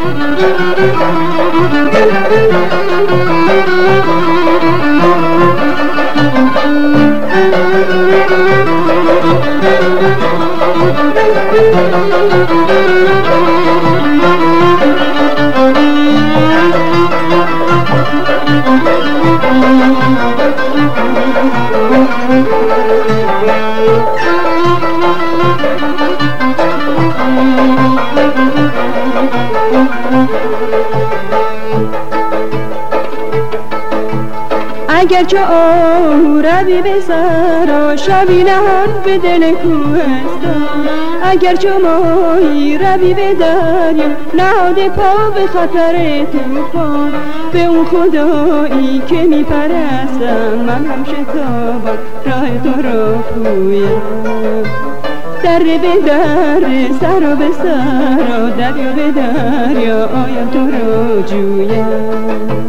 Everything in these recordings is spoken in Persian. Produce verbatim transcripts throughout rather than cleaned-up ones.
اگر چه آهو روی به سر و شبی نهان به دل کوهستان، اگر چه ماهی روی به دریا نهاده پا به خطر طوفان، به اون خدایی که می پرستم من هم شتابم راه تو را پویم. در به در سر و به سر و دریا به دریا آیم تو را جویم.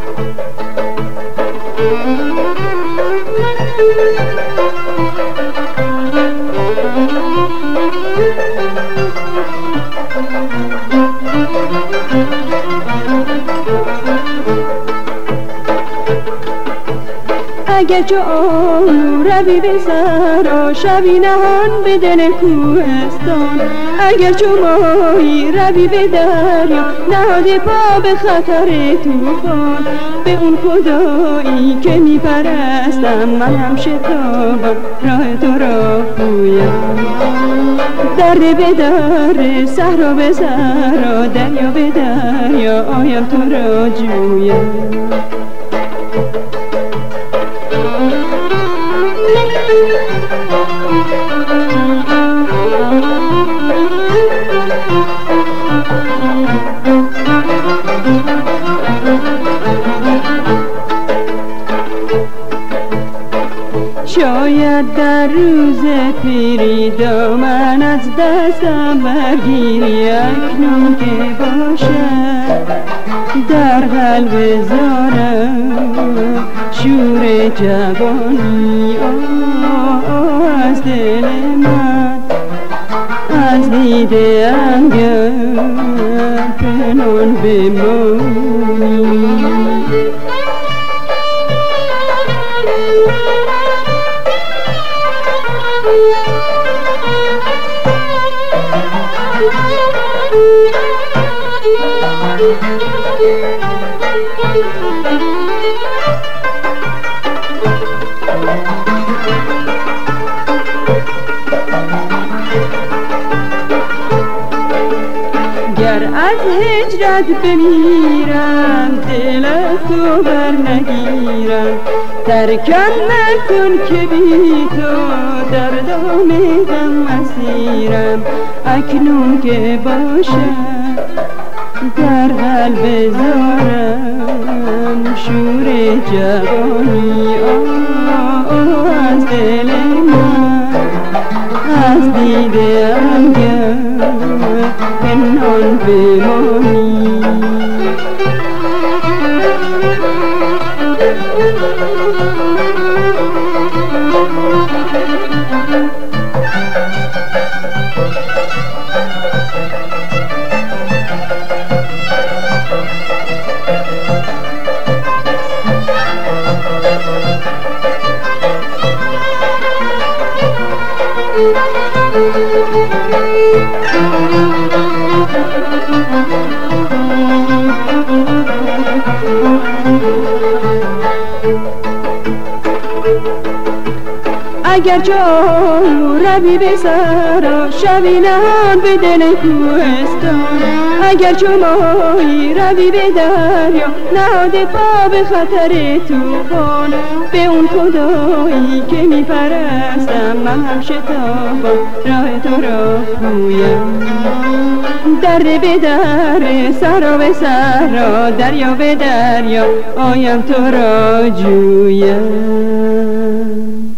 اگر چه آهو روی به سر و شبی نهان به دل کوهستان، اگر چه ماهی روی به دریا نهاده پا به خطر طوفان، به اون خدایی که می پرستم من هم شتابم راه تو را پویم. در به در صحرا به صحرا دریا به دریا آیم تو را جویم. شاید در روز پیری دامن از دستم برگیری، اکنون که باشد در قلب زارم شور جوانی. آه از دل من از دیده انگر پنهان بمانی. گر از هجرت بمیرم دل از تو بر نگیرم، ترکم نکن که بی تو در دام غم اسیرم. اکنون که باشد در قلب زارم شور جوانی. آه آه از دل من از دیده انگر پنهان بمانی. اگر چه آهو روی به سر و شبی نهان به دل کوهستان، اگر چه ماهی روی به دریا نهاده پا به خطر طوفان، به اون خدایی که می پرستم من هم شتابم راه تو را پویم. در به در صحرا به صحرا دریا به دریا آیم تو را جویم.